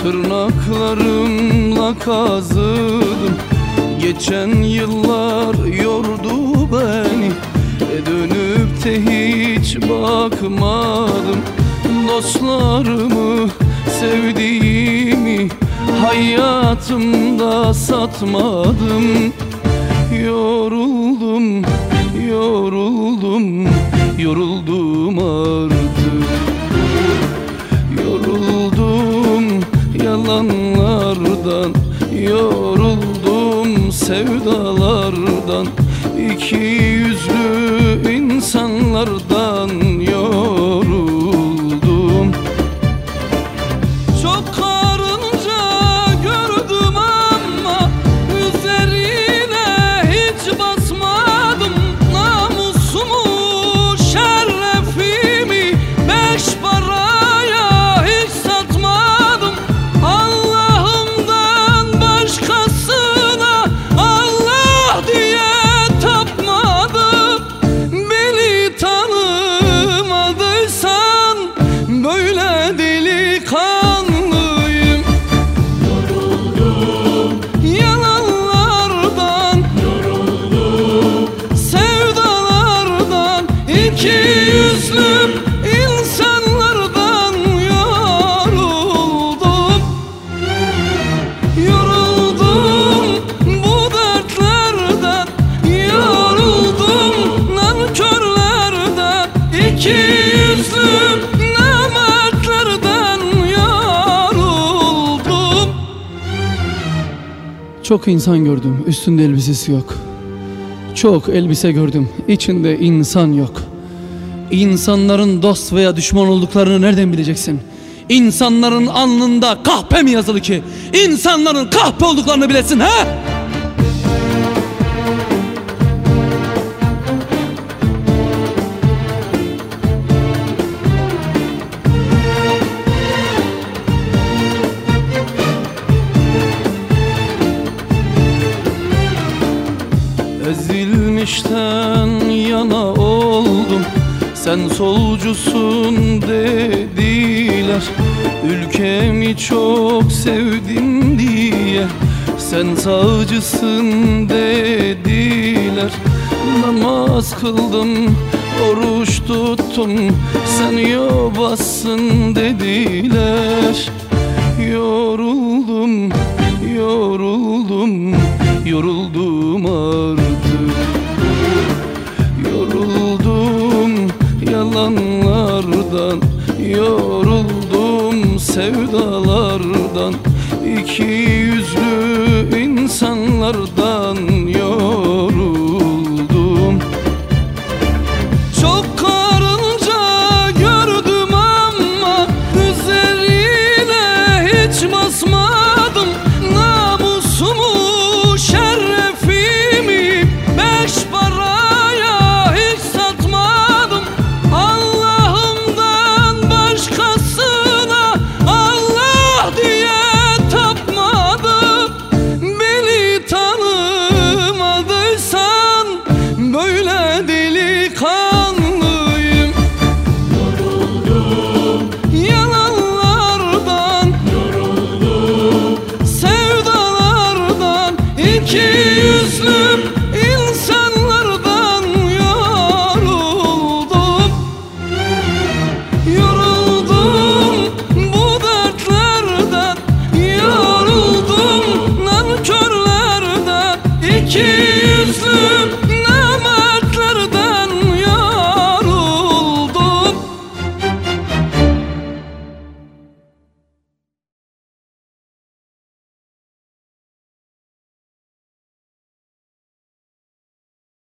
Tırnaklarımla kazıdım, geçen yıllar yordu beni. Dönüp de hiç bakmadım, dostlarımı, sevdiğimi hayatımda satmadım. Yoruldum, yoruldum, yoruldum artık. Yoruldum yalanlardan, yoruldum sevdalardan, İki yüzlü insanlardan yoruldum. Çok karınca gördüm ama üzerine hiç basmadım. Namusumu, şerefimi beş paraya hiç satmadım. Allah'ımdan başkasına Allah diye tapmadım. Beni tanımadıysan böyle delikanlıyım. Yoruldum, Yalanlardan, yoruldum, sevdalardan, iki yüzlü insanlardan yoruldum. Yoruldum bu dertlerden, yoruldum nankörlerden, iki yüzlü namertlerden yoruldum. Çok insan gördüm, üstünde elbisesi yok. Çok elbise gördüm, içinde insan yok. İnsanların dost veya düşman olduklarını nereden bileceksin? İnsanların alnında kahpe mi yazılı ki İnsanların kahpe olduklarını bilesin ha? Ezilmişten yana oldum, sen solcusun dediler. Ülkemi çok sevdim diye sen sağcısın dediler. Namaz kıldım, oruç tuttum, sen yobazsın dediler. Yoruldum, yoruldum, yoruldum artık. Yoruldum yalanlardan, yoruldum sevdalardan, İki yüzlü insanlardan yoruldum. Çok karınca gördüm ama üzerine hiç basmadım. Namusumu, şerefimi beş paraya hiç satmadım. Allah'ımdan başkasına Allah diye tapmadım. Beni tanımadıysan böyle delikanlıyım. yoruldum, Yalanlardan, yoruldum, sevdalardan, iki